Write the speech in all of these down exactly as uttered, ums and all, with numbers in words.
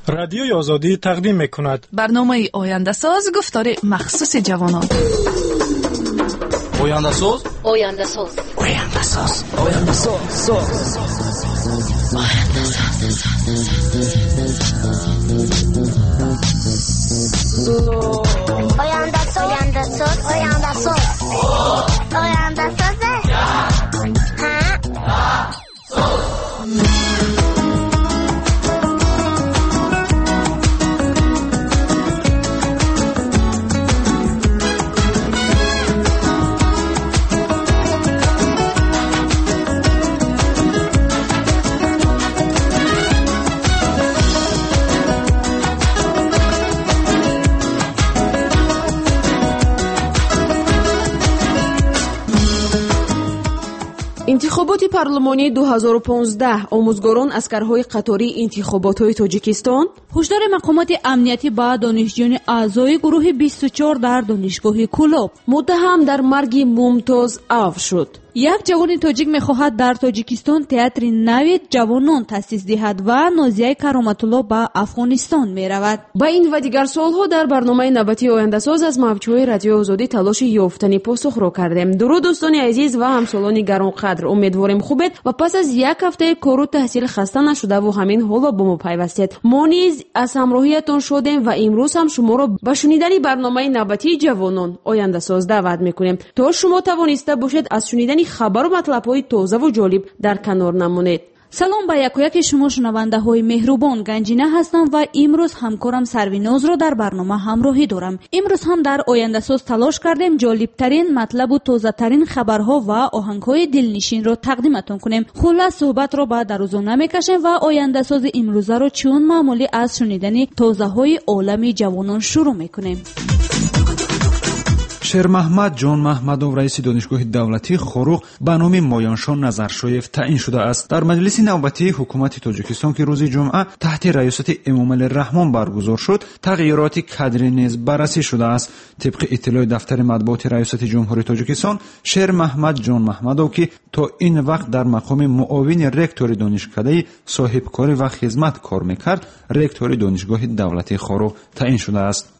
رادیوی آزادی تقدیم می‌کند برنامه آینده ساز گفتار مخصوص جوانان. آینده ساز آینده ساز آینده ساز آینده ساز آینده ساز آینده ساز آینده ساز آینده ساز انتخابات پارلمانی دو هزار و پانزده آموزگاران اسکرهای قطاری انتخابات‌های تاجیکستان. هشدار مقامات امنیتی با دانشجویان اعضای گروه بیست و چهار در دانشگاه کلوب. متهم در مرگ ممتاز عفو شد. یک جوان تاجیک می‌خواهد در تاجیکستان تئاتر نوی جوانان تأسیس دهد و نازیه کرامت‌الله به افغانستان می‌رود. با این و دیگر سوال‌ها در برنامه نوبتی آینده ساز از موج‌های رادیو آزادی تلاش یافتن پاسخ را کردیم. درود دوستان عزیز و همسالان گرانقدر، امیدواریم خوبید و پس از یک هفته کار و تحصیل خسته نشده و همین حالا با ما پیوستید. ما نیز از همراهیتان شدیم و امروز هم شما را به شنیدن برنامه نوبتی جوانان آینده ساز دعوت می‌کنیم تا شما توانسته باشید از شنیدن خبر و مطلب‌های تازه و جالب در کنار نمانید. سلام به یک و یک شما شنونده های مهربان، گنجینه هستم و امروز همکارم سرویناز را در برنامه همراهی دارم. امروز هم در آینده ساز تلاش کردیم جالب ترین مطلب و تازه ترین خبرها و آهنگ های دلنشین را تقدیمتون کنیم. خلاص صحبت را به درازا نمیکشیم و آینده ساز امروزه را چون معمولی از شنیدن تازه های عالم جوانان شروع میکنیم. شیرمحمد جان محمدов رئیس دانشگاه دولتی خوروغ به نام مایانشان نظرشویف تعیین شده است. در مجلس نوبتی حکومت تاجیکستان که روز جمعه تحت رئاست امام علی رحمان برگزار شد، تغییرات کادری نیز بررسی شده است. طبق اطلاع دفتر مطبوعات ریاست جمهوری تاجیکستان، شیرمحمد جان محمدov که تا این وقت در مقام معاون رکتور دانشکده صاحب کاری و خدمت کار میکرد، رکتور دانشگاه دولتی خوروغ تعیین شده است.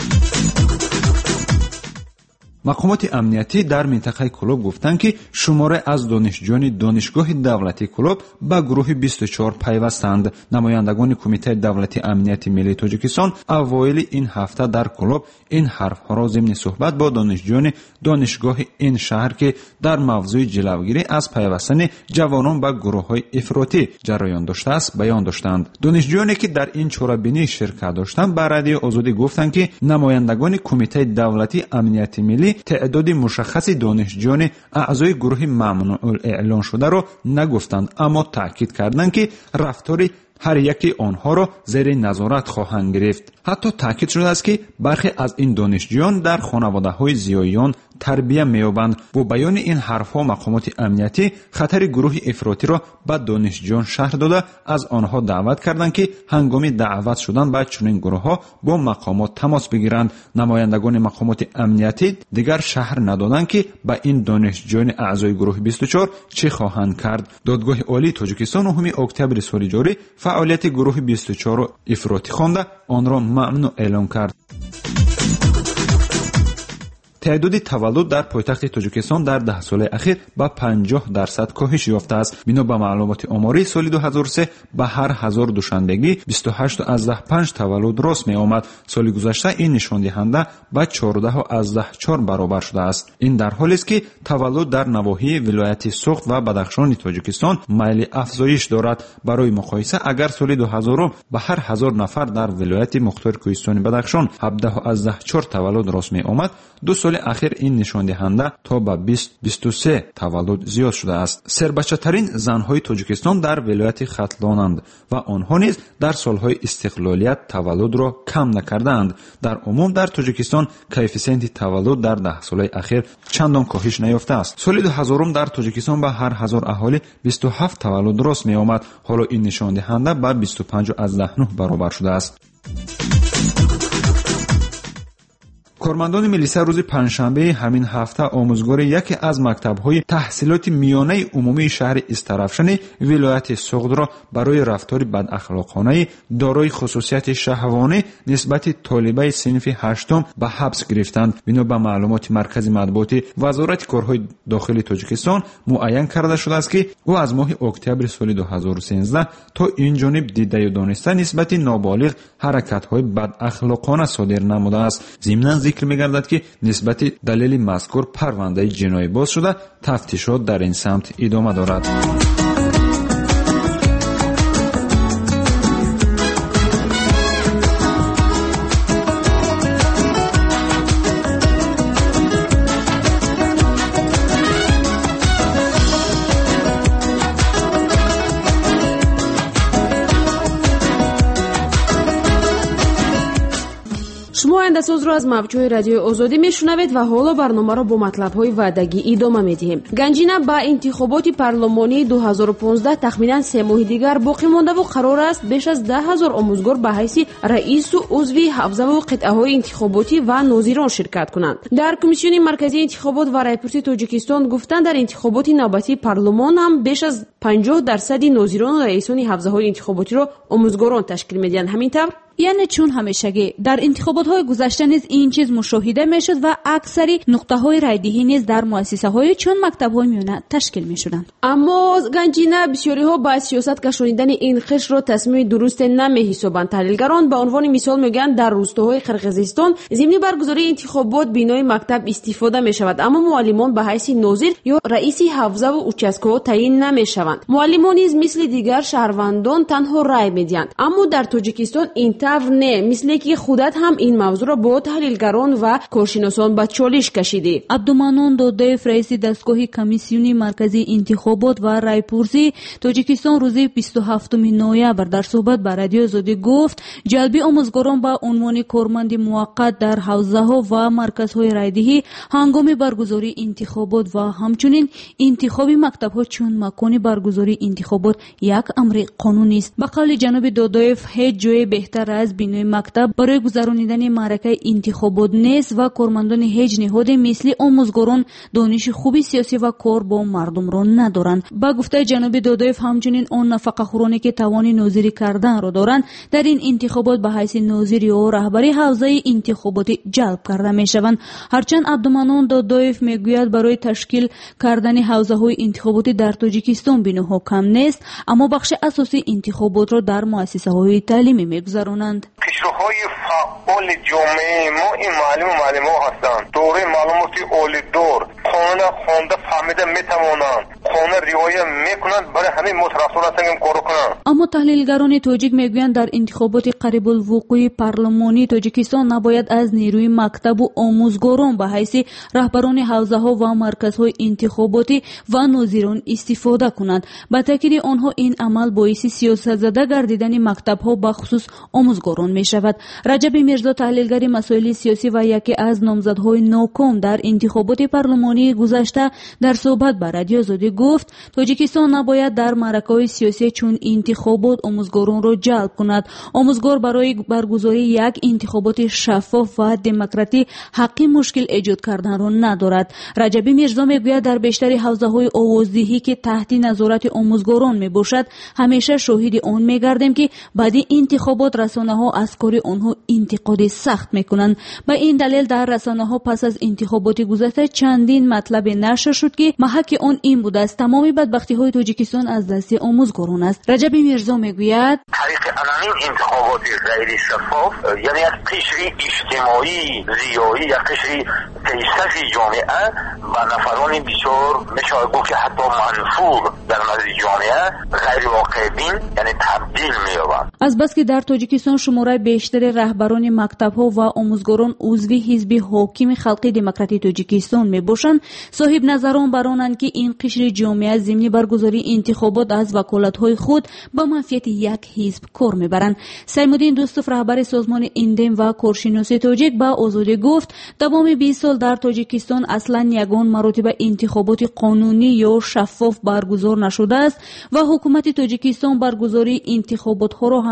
مقامات امنیتی در منطقه کلوب گفتند که شماره از دانشجویان دانشگاه دولتی کلوب به گروه بیست و چهار پیوستند. نمایندگان کمیته دولتی امنیت ملی تاجیکستان اوایل این هفته در کلوب این حرفها را ضمن صحبت با دانشجویان دانشگاه این شهر که در موضوع جلوگیری از پیوستن جوانان به گروه‌های افراطی جریان داشته است بیان داشتند. دانشجویانی که در این چاره‌بینی شرکت داشتند به رادیو آزادی گفتند که نمایندگان کمیته دولتی امنیت ملی تعداد مشخصی دانشجویان اعضای گروه ممنوع اعلان شده را نگفتند، اما تاکید کردند که رفتار هر یکی آنها را زیر نظارت خواهند گرفت. حتی تاکید شده است که برخی از این دانشجویان در خانواده‌های زیاییان تربیت می‌یابند. با بیان این حرف‌ها مقامات امنیتی خطر گروه افراطی را به دانشجویان شهر داده از آنها دعوت کردند که هنگام دعوت شدن به چنین گروه‌ها با مقامات تماس بگیرند. نمایندگان مقامات امنیتی دیگر شهر ندادند که به این دانشجویان اعضای گروه بیست و چهار چه خواهند کرد. دادگاه عالی تاجیکستان نهم اکتبر سال جاری فعالیت گروه بیست و چهار را افراطی خوانده آن را ممنوع اعلام کرد. تعداد تولد در پایتخت تاجیکستان در ده سال اخیر با پنجاه درصد کاهش یافته است. بنا به معلومات آماری سال دو هزار و سه به هر هزار دوشنبگی بیست و هشت و از پنج تولد راست می آمد. سال گذشته این نشان دهنده به چهارده و از چهار برابر شده است. این در حالی است که تولد در نواحی ولایت سوخت و بدخشان تاجیکستان میل افزایش دارد. برای مقایسه اگر سال دو هزار به هر هزار نفر در ولایت مختار کوهستان بدخشان هفده و از چهار تولد راست می آمد، دو سال اخیر این نشان دهنده تا به بیست بیست و سه تولد زیاد شده است. سربچه‌ترین زن‌های تاجیکستان در ولایت ختلانند و آنها نیز در سال‌های استقلالیت تولد را کم نکردند. در عموم در تاجیکستان کوفیسیانت تولد در ده سال اخیر چندان کاهش نیافته است. سال دو هزار در تاجیکستان به هر هزار اهالی بیست و هفت تولد راست می آمد. حالا این نشان دهنده به بیست و پنج و از نه برابر شده است. کارمندان ملیسا روز پنجشنبه همین هفته آموزگار یکی از مکتب‌های تحصیلات میانه عمومی شهر استرافشن ولایت سوغد را برای رفتار بداخلاقانه دارای خصوصیت شهوانی نسبت طالبه صنف هشتم به حبس گرفتند. بنا به معلومات مرکز مطبوعات وزارت کارهای داخلی تاجیکستان معین کرده شده است که او از ماه اکتبر سال دو هزار و سیزده تا این جانب دیده و دانسته نسبت نابالغ حرکت‌های بداخلاقانه صادر نموده است. ضمناً ذکر می‌گردد که نسبت دلیل مذکور پرونده جنایی باز شده، تفتیشات در این سمت ادامه دارد. شما آینده‌ساز رو از موجهای رادیو آزادی میشنوید و حالا برنامه را با مطلب‌های وعدگی ادامه میدیم. گنجینه با انتخابات پارلمانی دو هزار و پانزده تخمیناً سه ماه دیگر باقی مانده و قرار است بیش از ده هزار آموزگار به حیث رئیس و عضو حوزه و قطعه‌های انتخاباتی و ناظران شرکت کنند. در کمیسیون مرکزی انتخابات و رایپورت تاجیکستان گفتند در انتخابات نوبتی پارلمان هم بیش از پنجاه درصد ناظران و رئیسان حوزه‌های انتخاباتی را آموزگاران تشکیل میدن. همینطور یعنی چون همیشگی در انتخابات‌های گذشته نیز این چیز مشاهده میشد و اکثری نقطه‌های رایدهی نیز در مؤسسه‌های چون مکتب‌های میانه تشکیل میشدند. اما گنجینه بسیاری‌ها با سیاست کشانیدن این قشر را تصمیم درست نمی‌حسابند. تحلیلگران به عنوان مثال میگن در روستاهای قرقیزستان ضمن برگزاری انتخابات بینای مکتب استفاده می‌شود، اما معلمان به حیث ناظر یا رئیس حوزه و اوچاسک‌ها تعیین نمی‌شوند. معلمان نیز مثل دیگر شهروندان تنها رای می‌دهند. اما در تاجیکستان این نه، مثل که خودت هم این موضوع را با تحلیلگران و کارشناسان به چالش کشیدی. عبدالمنان دودایف رئیس دستگاه کمیسیون مرکزی انتخابات و رایپورسی تاجیکستان روز بیست و هفتم نوامبر در صحبت با رادیو آزادی گفت جلبی آموزگاران با عنوان کارمند موقت در حوزه‌ها و مرکزهای رایدهی هنگام برگزاری انتخابات و همچنین انتخاب مکتب‌ها چون مکان برگزاری انتخابات یک امر قانونی است. به قول جناب دودایف هیچ جای بهتر از بینای مکتب برای گذراندن معرکه انتخابات نیست و کارمندان هیچ نهاد مثل آموزگاران دانش خوبی سیاسی و کار با مردم را ندارند. با گفته جناب دودایف همچنین آن نفقه‌خورانی که توان ناظری کردن را دارند در این انتخابات به حیث ناظر یا رهبری حوزه انتخاباتی جلب کرده میشوند. هرچند عبدالمنان دودایف میگوید برای تشکیل کردن حوزه‌های انتخاباتی در تاجیکستان بیناها کم نیست، اما بخش اساسی انتخابات را در مؤسسه‌های تعلیمی میگذرانند. قشرهای فعال جامعه ما این معلم و معلم‌ها هستند. دوره معلوماتی اولی دور قانون خوانده فهمیده میتوانند، قانون رعایت میکنند، برای همین مترفض هستند کار کنند. اما تحلیلگران تاجیک میگویند در انتخابات قریب الوقوع پارلمانی تاجیکستان نباید از نیروی مکتب و آموزگاران به حیث رهبران حوزه‌ها و مرکزهای انتخاباتی و ناظران استفاده کنند. با تاکید آنها این عمل باعث سیاست زده گردیدن مکتب‌ها به خصوص آموزگاران می شود. رجب میرزا تحلیلگر مسائل سیاسی و یکی از نامزدهای ناکام در انتخابات پارلمانی گذشته در صحبت با رادیو آزادی گفت تاجیکستان نباید در معرکه‌های سیاسی چون انتخابات آموزگاران را جلب کند. آموزگار برای برگزاری یک انتخابات شفاف و دموکراتی حقی مشکل ایجاد کردن را ندارد. رجب میرزا میگوید در بیشتر حوزه‌های آوازدهی که تحت نظارت آموزگاران می باشد همیشه شاهد آن می‌گردیم که بعد انتخابات رسانه‌ها از کار آنها انتقاد سخت میکنند. به این دلیل در رسانه‌ها پس از انتخابات گذشته چندین مطلب نشر شد که محک آن این بوده است تمام بدبختی‌های تاجیکستان از دست آموزگاران است. رجب میرزا میگوید طریق علنی انتخابات غیر شفاف یعنی از قشری اجتماعی زیایی یا قشری پیشرفت جامعه و نفران بسیار میشه گفت که حتی منفور در نظر جامعه غیر واقع بین یعنی تبدیل می‌یابند. از بس که در تاجیکستان شماره بیشتر رهبران مکتب‌ها و آموزگاران عضو حزب حاکم خلقی دموکراتی تاجیکستان میباشند، صاحب نظران برانند که این قشر جامعه ضمن برگزاری انتخابات از وکالت‌های خود با منفیت یک حزب کار میبرند. سیمودین دوستوف رهبر سازمان ایندم و کارشناسی تاجیک با آزادی گفت دوام بیست سال در تاجیکستان اصلا یگان مراتب انتخابات قانونی یا شفاف برگزار نشده است و حکومت تاجیکستان برگزاری انتخابات ها را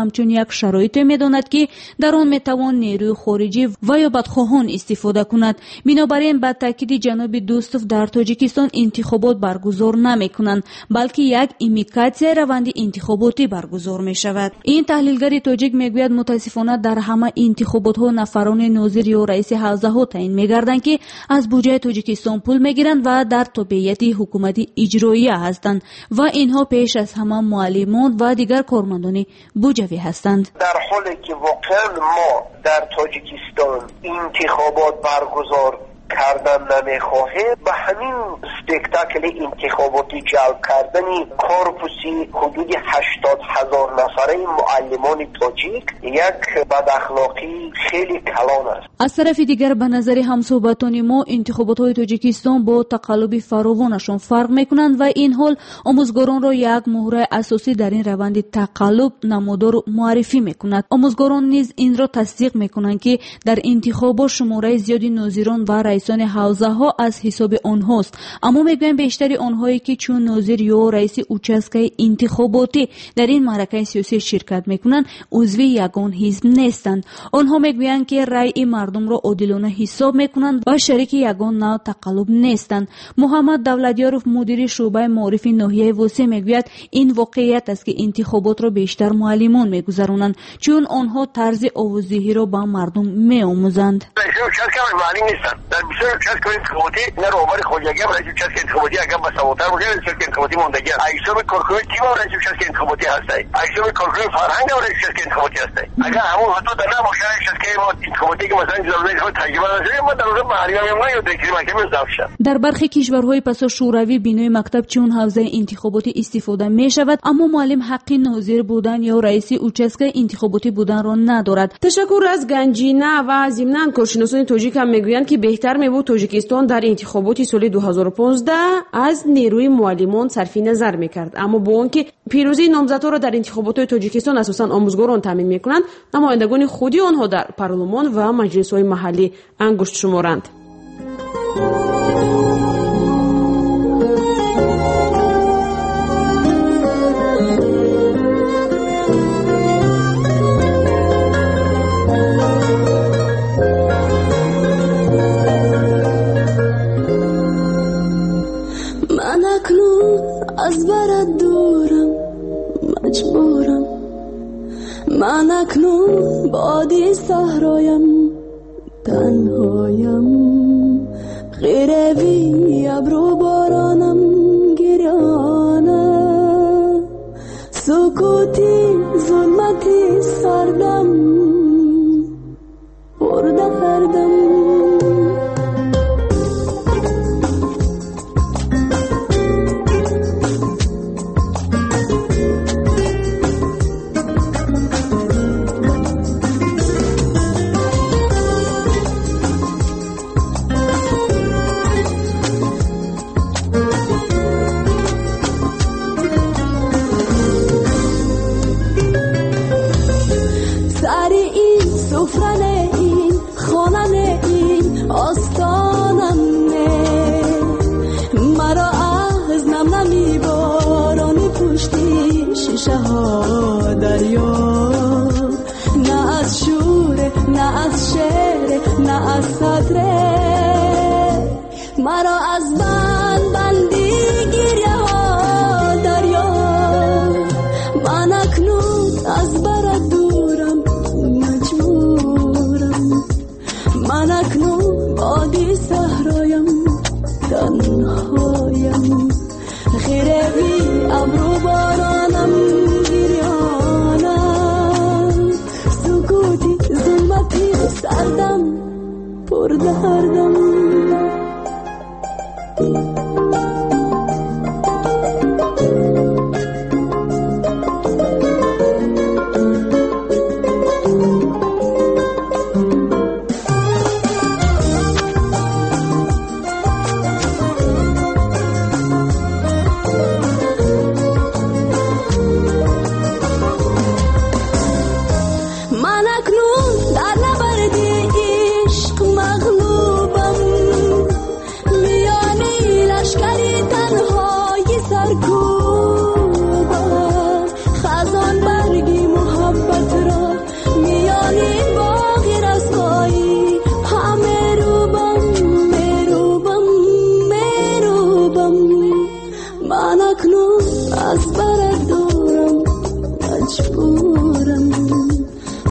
همچون یک شرایطی می‌داند که در آن می‌توان نیروی خارجی و یا بدخواهان استفاده کند. بنابراین با تاکید جناب دوستوف در تاجیکستان انتخابات برگزار نمی‌کنند، بلکه یک ایمیکاسیون روند انتخاباتی برگزار می‌شود. این تحلیلگر تاجیک می‌گوید متأسفانه در همه انتخابات‌ها نفران ناظر یا رئیس حوزه‌ها تعیین می‌گردند که از بودجه تاجیکستان پول می‌گیرند و در تابعیت حکومت اجرایی هستند و اینها پیش از همه معلمان و دیگر کارمندان بودجوی هستند. در حالی که واقعا ما در تاجیکستان انتخابات برگزار کردن نمیخواهیم، به همین سپکتاکل انتخاباتی جلب کردنی کورپوسی حدود هشتاد هزار نفره معلمان تاجیک یک بداخلاقی خیلی کلان است. از طرف دیگر به نظر همصحبتان ما انتخابات های تاجیکستان با تقلب فراوانشان فرق میکنند و این حال آموزگاران را یک مهره اساسی در این روند تقلب نمودار معرفی میکند. آموزگاران نیز این را تصدیق میکنند که در انتخابات شماره زیادی ناظران و رئیسان حوزه ها از حساب آنهاست، اما میگویند بیشتر آنهایی که چون ناظر یا رئیس اوچسکه انتخاباتی در این معرکه سیاسی شرکت میکنند عضو یگان حزب نیستند. آنها میگویند که رأی مردم را عادلانه حساب میکنند و شریک یگان نوع تقلب نیستند. محمد دولتیاروف مدیر شعبه معارف ناحیه وسیع میگوید این واقعیت است که انتخابات را بیشتر معلمان میگذرانند چون آنها طرز آوازدهی را با مردم میآموزند. بسیار چیز که انتخاباتی نه روبر خودجگی هم رئیس چیز که انتخاباتی اگر بسواتر باشه رئیس که انتخاباتی موندگی است. ایشون کارکنان تیم هم رئیس چیز که انتخاباتی هسته. ایشون کارکنان فرهنگ هم رئیس چیز که انتخاباتی هسته. اگر همون حدود نباشه رئیس که ما انتخاباتی که مثلا جلوی خود تجربه نداریم ما در روز معلم ما یا دکتر مکتب ضبط شد. در برخی کشورهای پس از شوروی بینای مکتب چون حوزه انتخاباتی استفاده می شود، اما معلم حق ناظر بودن یا رئیس اوچسکه انتخاباتی بودن را ندارد. تشکر از گنجینه و ضمناً کارشناسان تاجیک هم میگویند که بهتر میبود تاجیکستان در انتخابات سال دو هزار و پانزده از نیروی معلمان صرف نظر میکرد، اما با آنکه پیروزی نامزدها را در انتخابات تاجیکستان اساساً آموزگاران تامین میکنند، نمایندگان خودی آنها در پارلمان و مجلس‌های محلی انگشت شمارند. از برات دورم مجبورم، من اکنون بادی صحرایم تنهایم، غیر وی ابرو بارانم گرانه، سکوتی ظلمتی سردم برده کردم. نه از شوره نه از شعر نه از سطره مرا از